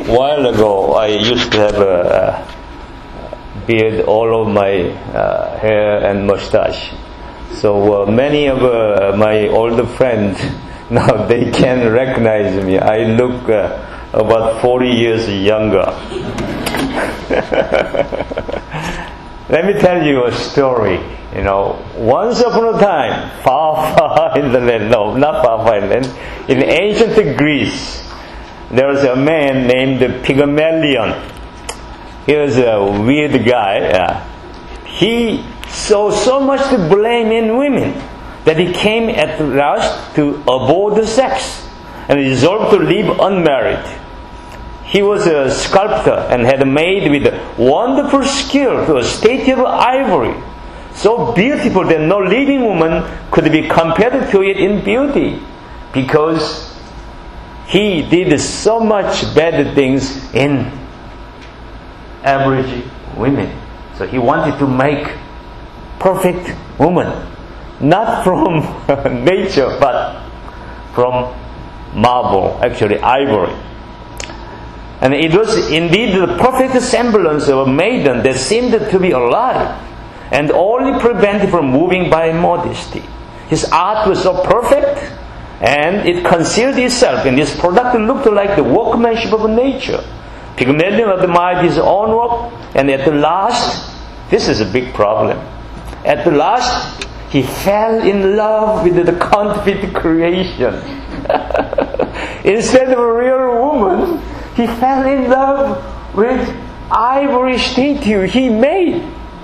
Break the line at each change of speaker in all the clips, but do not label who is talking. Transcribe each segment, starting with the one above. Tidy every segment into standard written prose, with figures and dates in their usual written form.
while ago, I used to have a beard all over my hair and mustache. So many of my older friends now they can recognize me. I look about 40 years younger. Let me tell you a story. Once upon a time, far, far in the land, no, not far, far in the land, in ancient Greece, there was a man named Pygmalion. He was a weird guy. He saw so much to blame in women that he came at last to abhor the sex and resolved to live unmarried. He was a sculptor and had made with wonderful skill to a statue of ivory, so beautiful that no living woman could be compared to it in beauty, because he did so much bad things in average women. So he wanted to make perfect woman, not from nature, but from marble, actually ivory. And it was indeed the perfect semblance of a maiden that seemed to be alive and only prevented from moving by modesty. His art was so perfect, and it concealed itself in this product that looked like the workmanship of nature. Pygmalion admired his own work, and at the last, this is a big problem. At the last, he fell in love with the counterfeit creation. Instead of a real woman, he fell in love with ivory statue he made.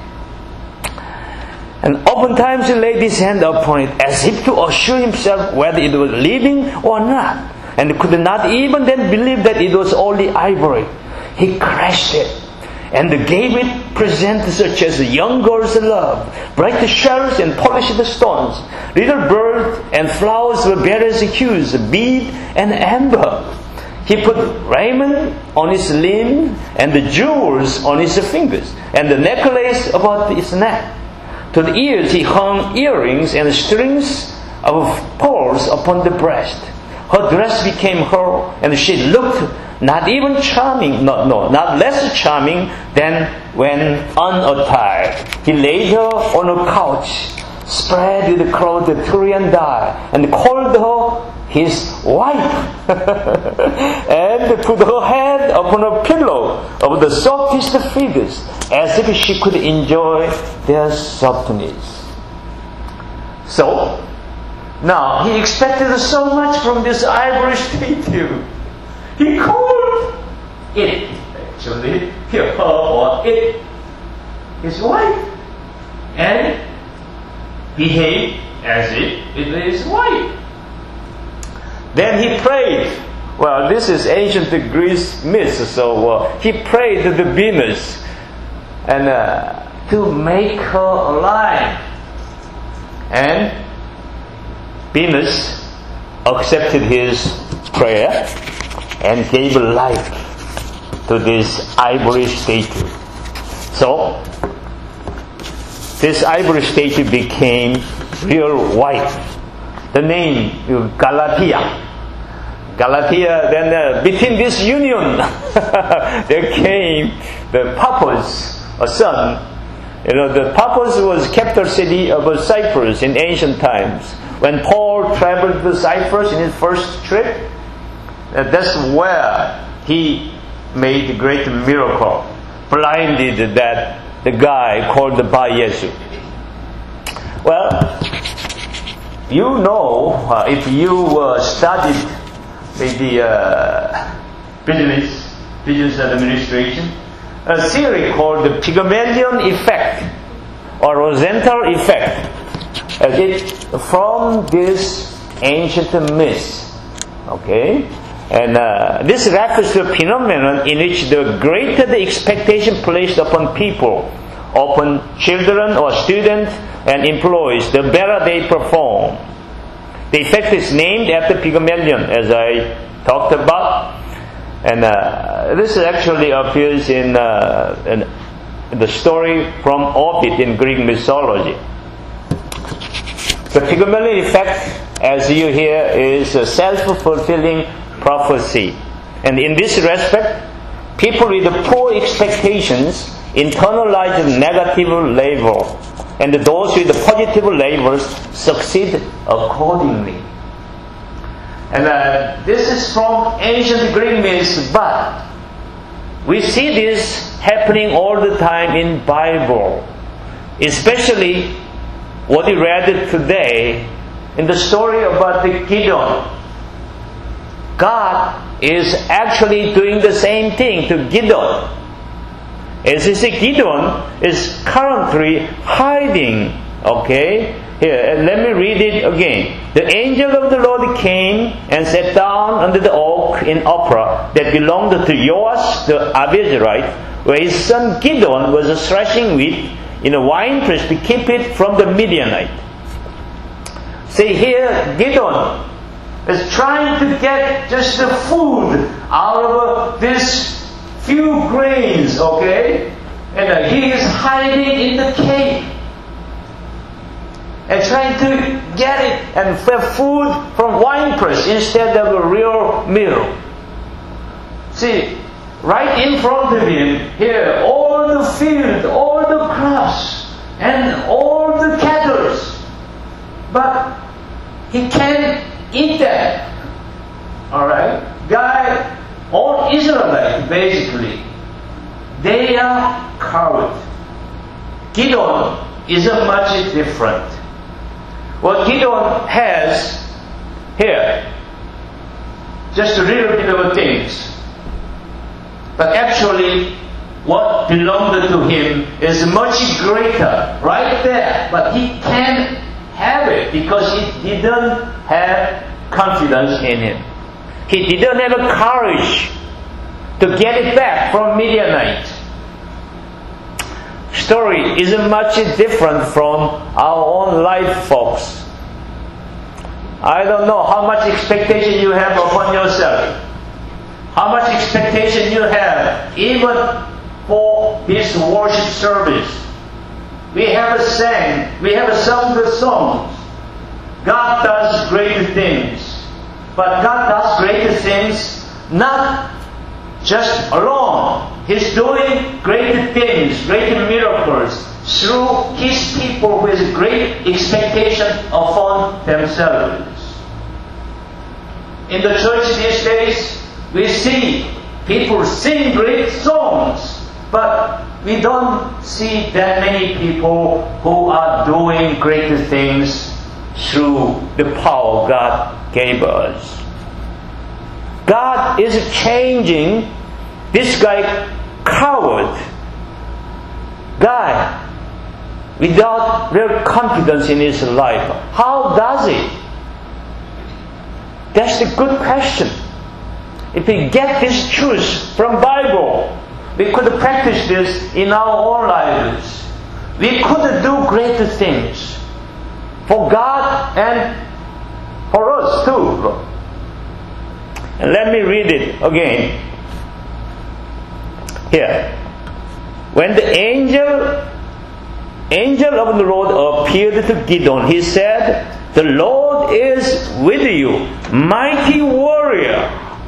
And oftentimes he laid his hand upon it as if to assure himself whether it was living or not, and could not even then believe that it was only ivory. He crushed it and gave it presents such as young girls love, bright shells and polished stones, little birds and flowers of various hues, bead and amber. He put raiment on his limb and the jewels on his fingers and the necklace about his neck. To the ears he hung earrings and strings of pearls upon the breast. Her dress became her, and she looked not even charming, not less charming than when unattired. He laid her on a couch, spread with cloth of Tyrian dye, and called her his wife, and put her head upon a pillow of the softest figures, as if she could enjoy their softness. So, now he expected so much from this ivory statue. He called it, actually, her or it, his wife, and behaved as if it is his wife. Then he prayed. Well, this is ancient Greece myth, so he prayed to the Venus and to make her alive. And Venus accepted his prayer and gave life to this ivory statue. So, this ivory statue became real wife. The name Galatea. Galatea, then between this union, there came the Paphos, a son. The Paphos was capital city of Cyprus in ancient times. When Paul traveled to Cyprus in his first trip, that's where he made a great miracle, blinded the guy called Bar-Yesu. Well, if you studied maybe business administration, a theory called the Pygmalion effect or Rosenthal effect, from this ancient myth. Okay? And this refers to a phenomenon in which the greater the expectation placed upon people, upon children or students and employees, the better they perform. The effect is named after Pygmalion, as I talked about. And this actually appears in the story from Ovid in Greek mythology. The Pygmalion effect, as you hear, is a self-fulfilling prophecy. And in this respect, People with poor expectations internalize the negative label, and those with positive labels succeed accordingly. And this is from ancient Greek myths, but we see this happening all the time in Bible, especially what we read today in the story about the Gideon. God is actually doing the same thing to Gideon. As you see, Gideon is currently hiding. Okay? Here, let me read it again. The angel of the Lord came and sat down under the oak in Ophrah that belonged to Joash the Abiezrite, where his son Gideon was threshing wheat in a winepress to keep it from the Midianite. See here, Gideon is trying to get just the food out of this few grains, okay? And he is hiding in the cave and trying to get it and have food from winepress instead of a real meal. See, right in front of him, here, all the field, all the crops, and all the cattle. But he can't eat that. Alright? God, all Israelites, basically, they are cowards. Gideon isn't much different. What Gideon has here, just a little bit of things. But actually, what belonged to him is much greater, right there. But he can't have it because he didn't have confidence in him. He didn't have the courage to get it back from Midianite. Story isn't much different from our own life, folks. I don't know how much expectation you have upon yourself. How much expectation you have even for this worship service. We have sung the songs. God does great things. But God does great things not just alone. He's doing great things, great miracles through His people with great expectation upon themselves. In the church these days, we see people sing great songs, but we don't see that many people who are doing great things through the power God gave us. God is changing this guy, coward guy, without real confidence in his life. How does it? That's the good question. If we get this truth from Bible, we could practice this in our own lives. We could do great things for God and for us too. And let me read it again. Here. When the angel of the Lord appeared to Gideon, he said, "The Lord is with you, mighty warrior."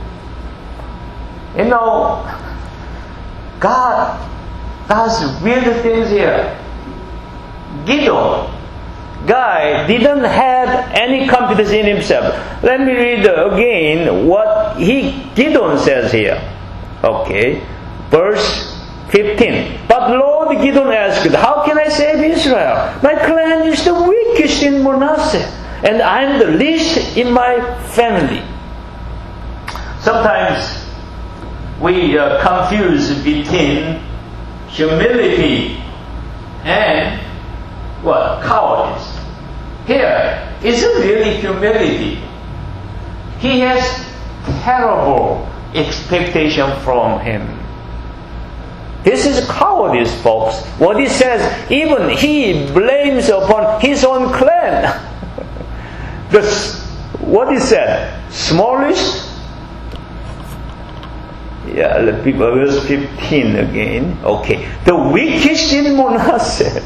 You know, God does weird things here. Gideon, guy, didn't have any confidence in himself. Let me read again what Gideon says here. Okay, verse 15. But Lord, Gideon asked, "How can I save Israel? My clan is the weakest in Manasseh, and I am the least in my family." Sometimes we confuse between humility and cowardice. Here isn't really humility. He has terrible expectation from him. This is cowardice, folks. What he says, even he blames upon his own clan. What he said, smallest. Yeah, verse 15 again. Okay, the weakest in Manasseh.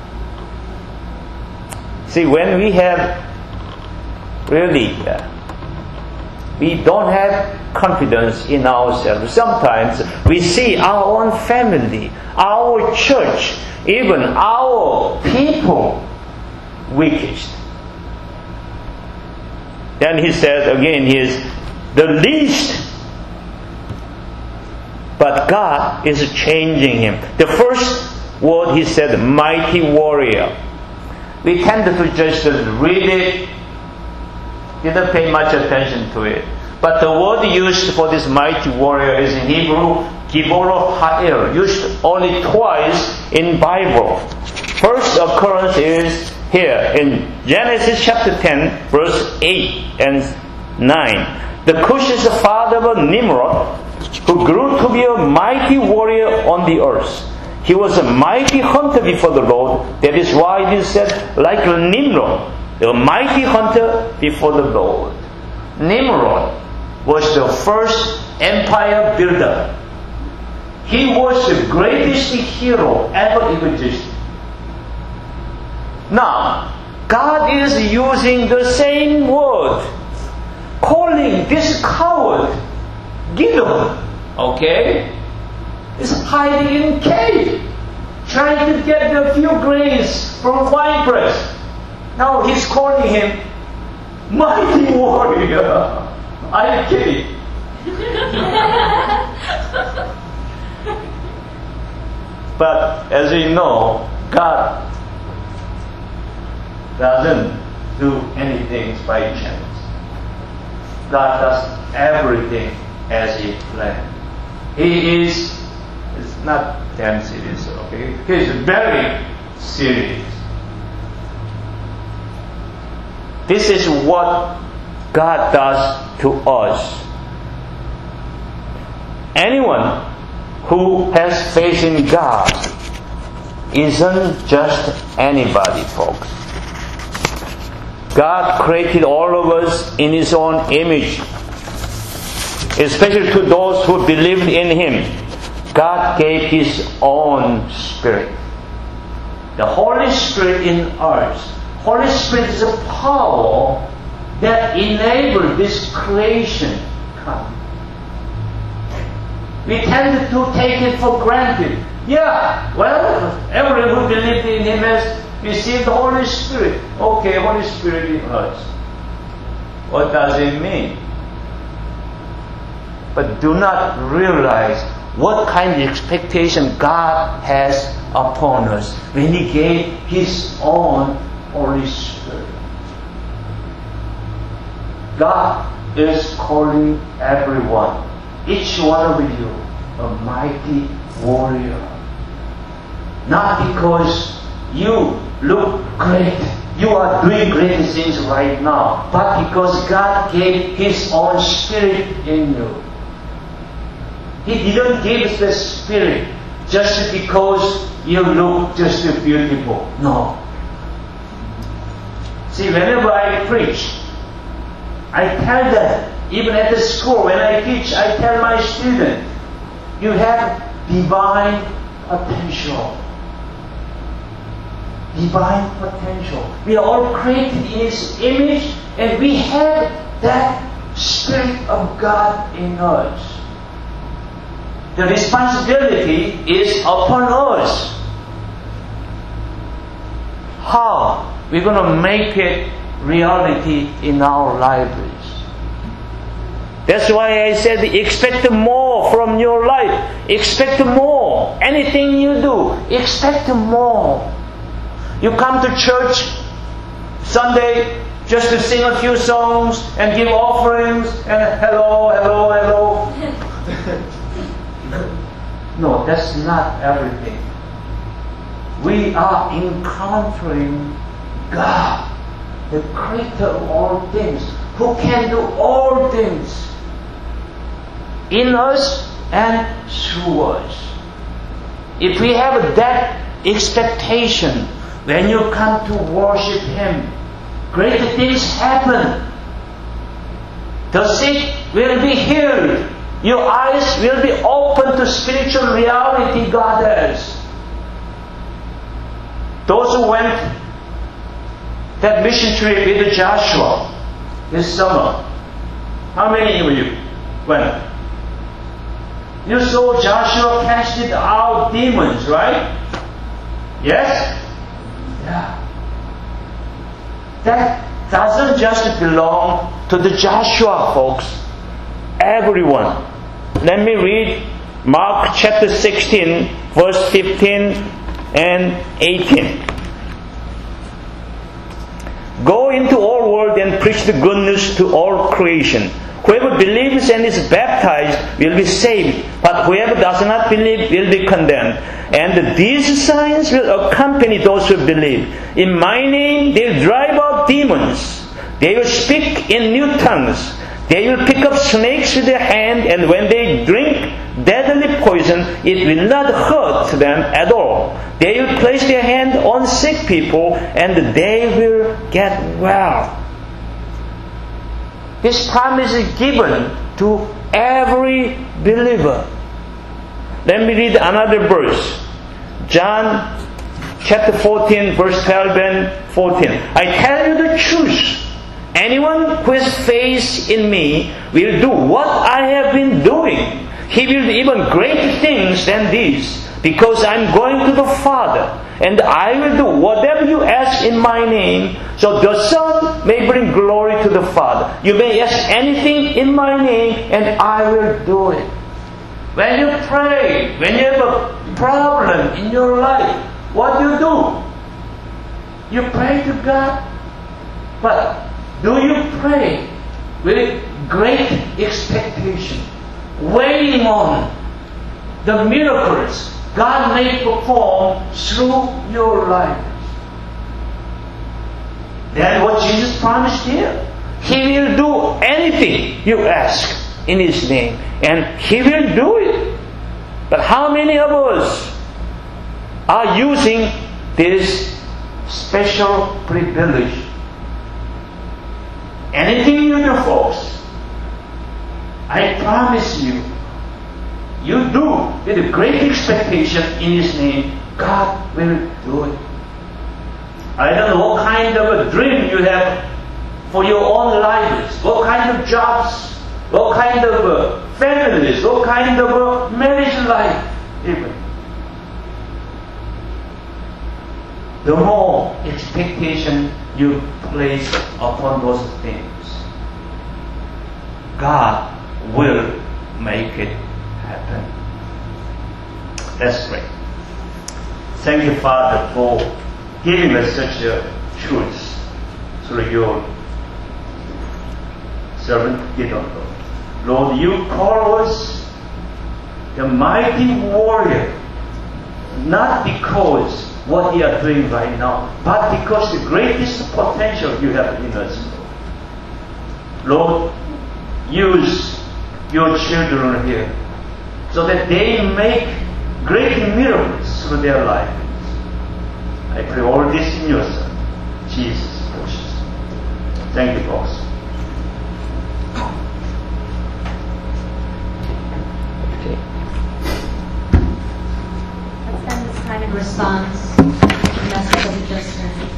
See, when we have really, we don't have confidence in ourselves. Sometimes we see our own family, our church, even our people weakest. Then he said again, he is the least. But God is changing him. The first word he said, mighty warrior. We tended to just read it, didn't pay much attention to it. But the word used for this mighty warrior is in Hebrew, Gibor Ha'el, used only twice in Bible. First occurrence is here in Genesis chapter 10, verse 8 and 9. The Cush is the father of Nimrod, who grew to be a mighty warrior on the earth. He was a mighty hunter before the Lord. That is why it is said, like Nimrod, a mighty hunter before the Lord. Nimrod was the first empire builder. He was the greatest hero ever existed. Now, God is using the same word, calling this coward Gideon, okay, is hiding in cave, trying to get a few grains from wine press. Now he's calling him mighty warrior. Are you kidding? But as we know, God doesn't do anything by chance. God does everything as He planned. He is, it's not damn serious, okay? He is very serious. This is what God does to us. Anyone who has faith in God isn't just anybody, folks. God created all of us in His own image. Especially to those who believed in Him, God gave His own Spirit. The Holy Spirit in us. Holy Spirit is a power that enables this creation to come. We tend to take it for granted. Yeah, well, everyone who believed in Him has received the Holy Spirit. Okay, Holy Spirit in us. What does it mean? But do not realize what kind of expectation God has upon us when He gave His own Holy Spirit. God is calling everyone, each one of you, a mighty warrior. Not because you look great, you are doing great things right now, but because God gave His own Spirit in you. He didn't give us the Spirit just because you look just beautiful. No. See, whenever I preach, I tell them, even at the school, when I teach, I tell my students, you have divine potential. Divine potential. We are all created in His image, and we have that Spirit of God in us. The responsibility is upon us. How we're going to make it reality in our lives. That's why I said expect more from your life. Expect more. Anything you do, expect more. You come to church Sunday just to sing a few songs and give offerings and hello, hello, hello. No, that's not everything. We are encountering God, the creator of all things, who can do all things in us and through us. If we have that expectation, when you come to worship Him, great things happen. The sick will be healed. Your eyes will be open to spiritual reality God has. Those who went that mission trip with Joshua this summer, how many of you When? You saw Joshua casted out demons, right? Yes? Yeah. That doesn't just belong to the Joshua folks. Everyone. Let me read Mark chapter 16, verse 15 and 18. Go into all world and preach the good news to all creation. Whoever believes and is baptized will be saved, but whoever does not believe will be condemned. And these signs will accompany those who believe. In my name they will drive out demons. They will speak in new tongues. They will pick up snakes with their hand, and when they drink deadly poison, it will not hurt them at all. They will place their hand on sick people, and they will get well. This promise is given to every believer. Let me read another verse. John chapter 14, verse 12 and 14. I tell you the truth. Anyone who has faith in me will do what I have been doing. He will do even greater things than these, because I'm going to the Father, and I will do whatever you ask in my name, so the Son may bring glory to the Father. You may ask anything in my name, and I will do it. When you pray, when you have a problem in your life, what do? You pray to God. But do you pray with great expectation, waiting on the miracles God may perform through your life? That's what Jesus promised here. He will do anything you ask in His name, and He will do it. But how many of us are using this special privilege? Anything you do, folks, I promise you, you do with a great expectation in His name, God will do it. I don't know what kind of a dream you have for your own lives, what kind of jobs, what kind of families, what kind of marriage life, even. The more expectation you place upon those things, God will make it happen. Let's pray. Thank you, Father, for giving us such a truth through your servant Gideon. Lord, you call us the mighty warrior, not because what we are doing right now, but because the greatest potential you have in us. Lord, use your children here so that they make great miracles through their lives. I pray all this in your Son, Jesus Christ. Thank you, folks.
Let's end this kind of response to the message that we just heard.